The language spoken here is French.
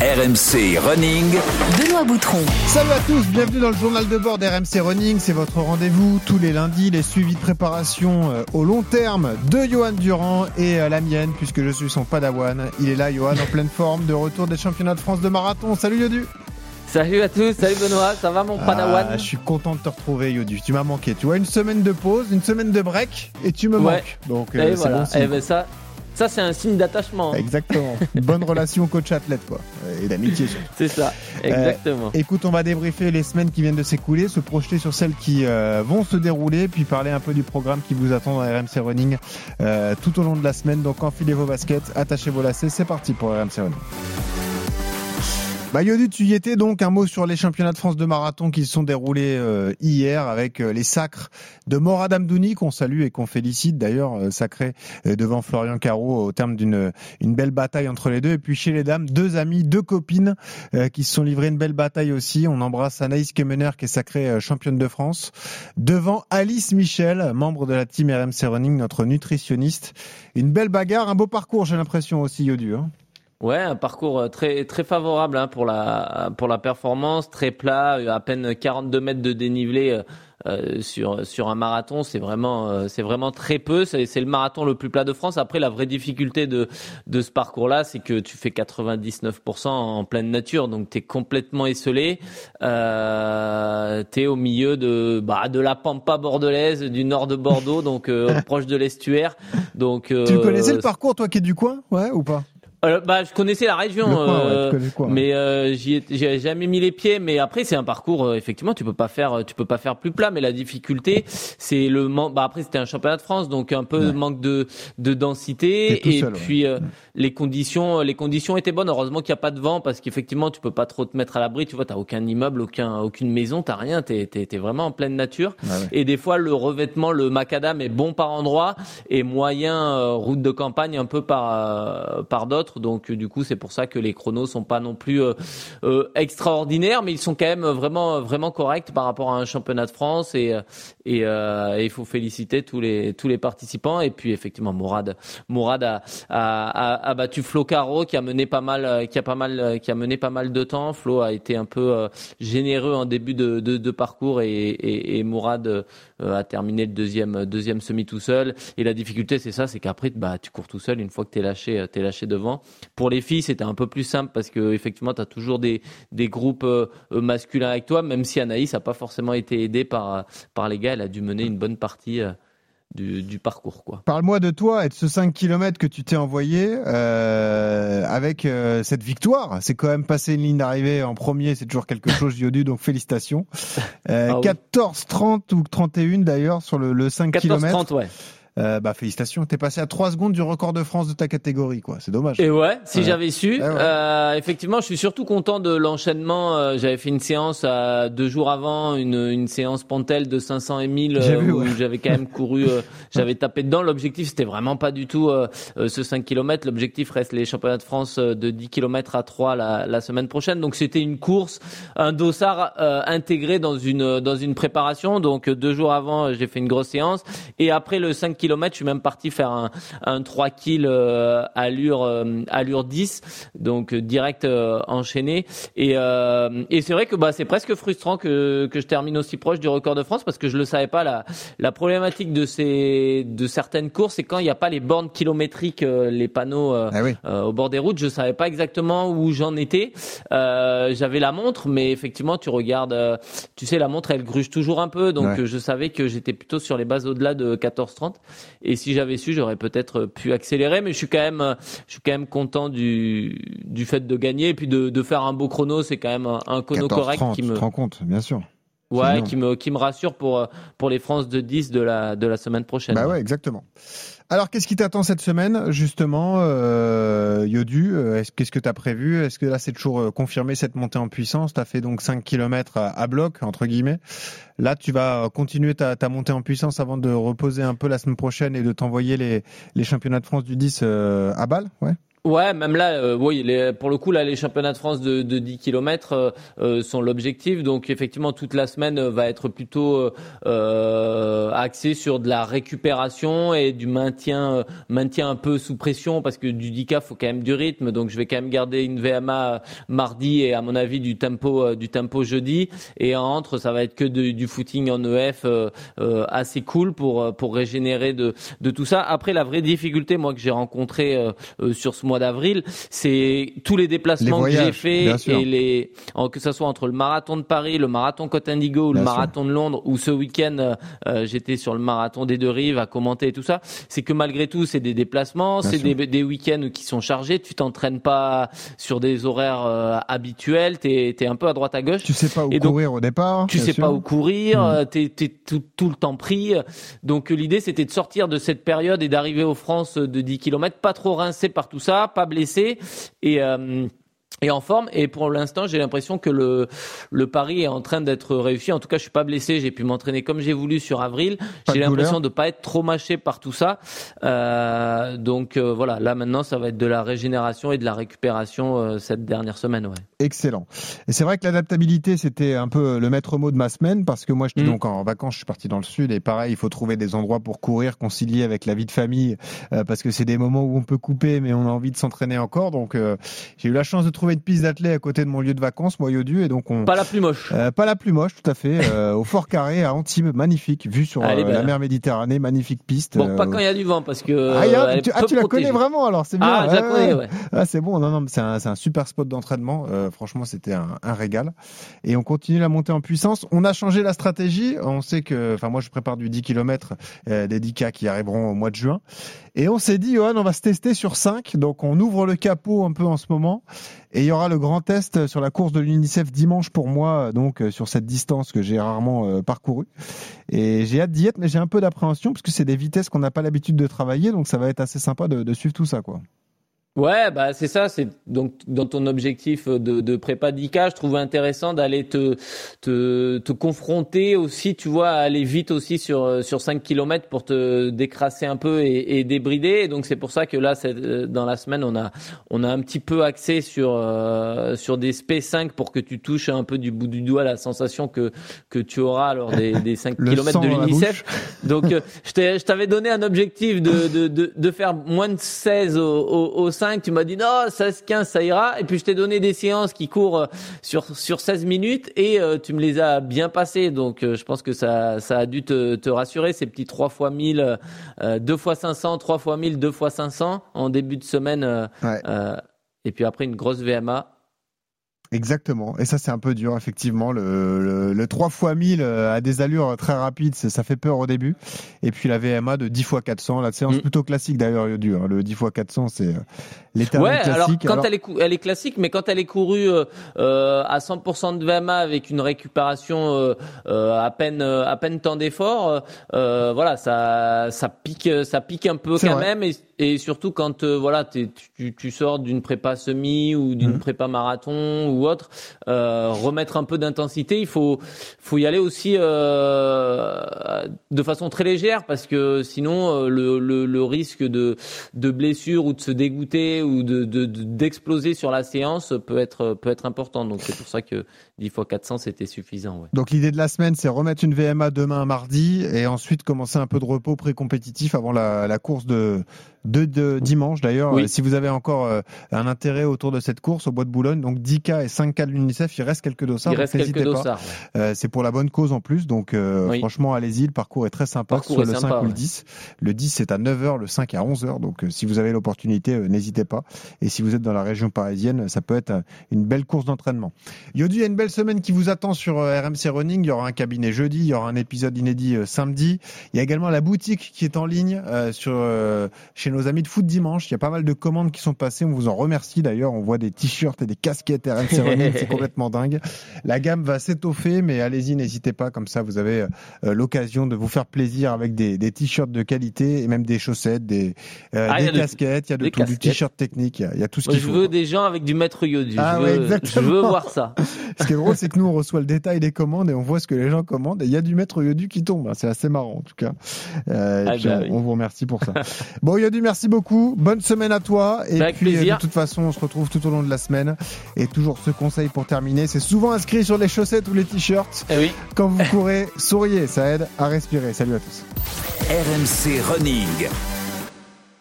RMC Running, Benoît Boutron. Salut à tous, bienvenue dans le journal de bord d'RMC Running. C'est votre rendez-vous tous les lundis, les suivis de préparation au long terme de Johan Durand et la mienne, puisque je suis son padawan. Il est là, Johan, en pleine forme, de retour des championnats de France de marathon. Salut Yodu. Salut à tous, salut Benoît, ça va mon padawan? Je suis content de te retrouver Yodu, tu m'as manqué. Tu vois, une semaine de pause, une semaine de break et tu me manques. Donc et c'est voilà. bon signe. Et ben ça c'est un signe d'attachement. Exactement. Une bonne relation coach-athlète quoi. Et d'amitié surtout. C'est ça, exactement. Écoute, on va débriefer les semaines qui viennent de s'écouler, se projeter sur celles qui vont se dérouler, puis parler un peu du programme qui vous attend dans RMC Running tout au long de la semaine. Donc enfilez vos baskets, attachez vos lacets, c'est parti pour RMC Running. Yodu, tu y étais donc. Un mot sur les championnats de France de marathon qui se sont déroulés hier avec les sacres de Morad Amdouni qu'on salue et qu'on félicite d'ailleurs, sacré devant Florian Caro au terme d'une belle bataille entre les deux. Et puis chez les dames, deux amies, deux copines qui se sont livrées une belle bataille aussi. On embrasse Anaïs Kemener qui est sacrée championne de France devant Alice Michel, membre de la team RMC Running, notre nutritionniste. Une belle bagarre, un beau parcours j'ai l'impression aussi Yodu. Ouais, un parcours très très favorable pour la performance, très plat, à peine 42 mètres de dénivelé sur un marathon, c'est vraiment très peu. C'est le marathon le plus plat de France. Après, la vraie difficulté de ce parcours-là, c'est que tu fais 99% en pleine nature, donc t'es complètement esselé. T'es au milieu de la pampa bordelaise du nord de Bordeaux, donc proche de l'estuaire. Donc tu connaissais le parcours toi qui es du coin, ouais ou pas? Je connaissais la région, coin, mais j'y ai jamais mis les pieds. Mais après, c'est un parcours, effectivement, tu peux pas faire plus plat. Mais la difficulté, c'est le manque. Après, c'était un championnat de France, donc un peu de manque de densité. Et puis les conditions étaient bonnes. Heureusement qu'il y a pas de vent, parce qu'effectivement, tu peux pas trop te mettre à l'abri. Tu vois, t'as aucun immeuble, aucune maison, t'as rien. T'es vraiment en pleine nature. Ah ouais. Et des fois, le revêtement, le macadam est bon par endroits et moyen route de campagne un peu par d'autres. Donc du coup c'est pour ça que les chronos sont pas non plus extraordinaires, mais ils sont quand même vraiment corrects par rapport à un championnat de France et il faut féliciter tous les participants. Et puis effectivement Morad a battu Flo Caro qui a mené pas mal de temps. Flo a été un peu généreux en début de parcours et Morad a terminé le deuxième semi tout seul. Et la difficulté c'est ça, c'est qu'après tu cours tout seul une fois que t'es lâché devant. Pour les filles, c'était un peu plus simple parce que effectivement, tu as toujours des groupes masculins avec toi, même si Anaïs n'a pas forcément été aidée par les gars, elle a dû mener une bonne partie du parcours, quoi. Parle-moi de toi et de ce 5 km que tu t'es envoyé avec cette victoire. C'est quand même passé une ligne d'arrivée en premier, c'est toujours quelque chose, Yodu, donc félicitations. 14-30 ou 31 d'ailleurs sur le 5 km. 14-30, ouais. Félicitations, t'es passé à 3 secondes du record de France de ta catégorie, quoi. C'est dommage. Et ouais, si j'avais su. Effectivement, je suis surtout content de l'enchaînement. J'avais fait une séance 2 jours avant, une séance Pentel de 500 et 1000 où j'avais quand même couru, j'avais tapé dedans. L'objectif, c'était vraiment pas du tout ce 5 km. L'objectif reste les championnats de France de 10 km à 3 la semaine prochaine. Donc c'était une course, un dossard intégré dans une préparation. Donc 2 jours avant, j'ai fait une grosse séance et après le 5 km, je suis même parti faire un 3 kg allure 10, donc direct enchaîné. Et c'est vrai que c'est presque frustrant que je termine aussi proche du record de France parce que je le savais pas. La problématique de certaines courses, c'est quand il n'y a pas les bornes kilométriques, les panneaux au bord des routes. Je savais pas exactement où j'en étais. J'avais la montre, mais effectivement, tu regardes, tu sais, la montre, elle gruge toujours un peu, donc je savais que j'étais plutôt sur les bases au-delà de 14-30. Et si j'avais su, j'aurais peut-être pu accélérer, mais je suis quand même content du fait de gagner et puis de faire un beau chrono. C'est quand même un chrono correct qui me. Tu te rends compte, bien sûr. Ouais, qui me rassure pour les France de 10 de la semaine prochaine. Ouais, exactement. Alors, qu'est-ce qui t'attend cette semaine, justement, Yodu? Qu'est-ce que tu as prévu? Est-ce que là, c'est toujours confirmé cette montée en puissance? Tu as fait donc 5 km à bloc, entre guillemets. Là, tu vas continuer ta montée en puissance avant de reposer un peu la semaine prochaine et de t'envoyer les championnats de France du 10 à Bâle, ouais? Ouais, même là, oui, pour le coup, là, les championnats de France de 10 km sont l'objectif. Donc, effectivement, toute la semaine va être plutôt axée sur de la récupération et du maintien un peu sous pression, parce que du 10K, faut quand même du rythme. Donc, je vais quand même garder une VMA mardi et, à mon avis, du tempo jeudi. Et entre, ça va être que du footing en EF assez cool pour régénérer de tout ça. Après, la vraie difficulté, moi, que j'ai rencontrée sur ce mois d'avril, c'est tous les déplacements que j'ai faits, et que ça soit entre le marathon de Paris, le marathon Côte Indigo ou le marathon de Londres, ou ce week-end j'étais sur le marathon des Deux-Rives à commenter et tout ça. C'est que malgré tout, c'est des déplacements, c'est des week-ends qui sont chargés. Tu t'entraînes pas sur des horaires habituels. T'es un peu à droite à gauche. Tu sais pas où courir au départ. Tu sais pas où courir. T'es tout le temps pris. Donc l'idée, c'était de sortir de cette période et d'arriver aux France de 10 km, pas trop rincé par tout ça, pas blessé et en forme. Et pour l'instant, j'ai l'impression que le pari est en train d'être réussi. En tout cas, je suis pas blessé. J'ai pu m'entraîner comme j'ai voulu sur avril. J'ai l'impression de pas être trop mâché par tout ça. Donc voilà, là maintenant, ça va être de la régénération et de la récupération cette dernière semaine. Ouais. Excellent. Et c'est vrai que l'adaptabilité, c'était un peu le maître mot de ma semaine, parce que moi, j'étais donc en vacances, je suis parti dans le sud, et pareil, il faut trouver des endroits pour courir, concilier avec la vie de famille, parce que c'est des moments où on peut couper, mais on a envie de s'entraîner encore. Donc, j'ai eu la chance de trouver une piste d'athlée à côté de mon lieu de vacances, Moyodu, et donc pas la plus moche. Pas la plus moche, tout à fait. Au Fort Carré, à Antibes, magnifique, vue sur la mer Méditerranée, magnifique piste. Bon, pas quand il y a du vent, parce que tu la connais vraiment, alors c'est bien. Ah, je la connais, ouais. Ah, c'est bon. Non, c'est un super spot d'entraînement. Franchement, c'était un régal. Et on continue la montée en puissance. On a changé la stratégie. On sait que, moi, je prépare du 10 km, des 10K qui arriveront au mois de juin. Et on s'est dit, Johan, on va se tester sur 5. Donc, on ouvre le capot un peu en ce moment. Et il y aura le grand test sur la course de l'UNICEF dimanche pour moi, donc sur cette distance que j'ai rarement parcourue. Et j'ai hâte d'y être, mais j'ai un peu d'appréhension parce que c'est des vitesses qu'on n'a pas l'habitude de travailler. Donc, ça va être assez sympa de suivre tout ça, quoi. Ouais, c'est ça, c'est donc dans ton objectif de prépa 10K, je trouvais intéressant d'aller te confronter aussi, tu vois, à aller vite aussi sur 5 km pour te décrasser un peu et débrider. Et donc c'est pour ça que là, dans la semaine, on a un petit peu axé sur des SP5 pour que tu touches un peu du bout du doigt la sensation que tu auras lors des 5 km de l'UNICEF. Donc je t'avais donné un objectif de faire moins de 16 au 5. Tu m'as dit non, 16-15 ça ira, et puis je t'ai donné des séances qui courent sur 16 minutes et tu me les as bien passées. Donc je pense que ça a dû te rassurer, ces petits 3 x 1000, 2 x 500, 3 x 1000, 2 x 500 en début de semaine. Et puis après une grosse VMA. Exactement. Et ça, c'est un peu dur, effectivement. Le 3 x 1000 à des allures très rapides, ça fait peur au début. Et puis la VMA de 10 x 400, la séance plutôt classique d'ailleurs, Yodu. Le 10 x 400, c'est l'éternel classique. Alors quand elle est classique, mais quand elle est courue à 100% de VMA avec une récupération à peine temps d'effort, voilà, ça pique un peu quand même. Et surtout quand tu sors d'une prépa semi ou d'une prépa marathon ou autre, remettre un peu d'intensité, il faut y aller aussi de façon très légère, parce que sinon le risque de blessure ou de se dégoûter ou d'exploser sur la séance peut être important. Donc c'est pour ça que 10 x 400 c'était suffisant. Ouais. Donc l'idée de la semaine, c'est remettre une VMA demain mardi et ensuite commencer un peu de repos pré-compétitif avant la course de dimanche. D'ailleurs, si vous avez encore un intérêt autour de cette course au Bois de Boulogne, donc 10K et 5K de l'UNICEF, il reste quelques dossards. N'hésitez pas. C'est pour la bonne cause en plus. Donc franchement, allez-y, le parcours est très sympa, que ce soit le 5 ou le 10. Le 10 c'est à 9h, le 5 à 11h. Donc si vous avez l'opportunité, n'hésitez pas. Et si vous êtes dans la région parisienne, ça peut être une belle course d'entraînement. Yodu, il y a une belle semaine qui vous attend sur RMC Running. Il y aura un cabinet jeudi, il y aura un épisode inédit samedi. Il y a également la boutique qui est en ligne chez nos amis de Foot Dimanche. Il y a pas mal de commandes qui sont passées. On vous en remercie d'ailleurs. On voit des t-shirts et des casquettes RMC Running. C'est complètement dingue. La gamme va s'étoffer, mais allez-y, n'hésitez pas. Comme ça, vous avez l'occasion de vous faire plaisir avec des t-shirts de qualité et même des chaussettes, des casquettes. Il y a de tout, du t-shirt technique. Il y a tout ce qu'il faut. Je veux des gens avec du maître Yodu. Je veux voir ça. Ce qui est drôle, c'est que nous, on reçoit le détail des commandes et on voit ce que les gens commandent. Et il y a du maître Yodu qui tombe. C'est assez marrant, en tout cas. On vous remercie pour ça. Bon, Yodu, merci beaucoup. Bonne semaine à toi. Et avec puis, plaisir. De toute façon, on se retrouve tout au long de la semaine. Et toujours ce conseil pour terminer, c'est souvent inscrit sur les chaussettes ou les t-shirts. Oui. Quand vous courez, souriez, ça aide à respirer. Salut à tous. RMC Running.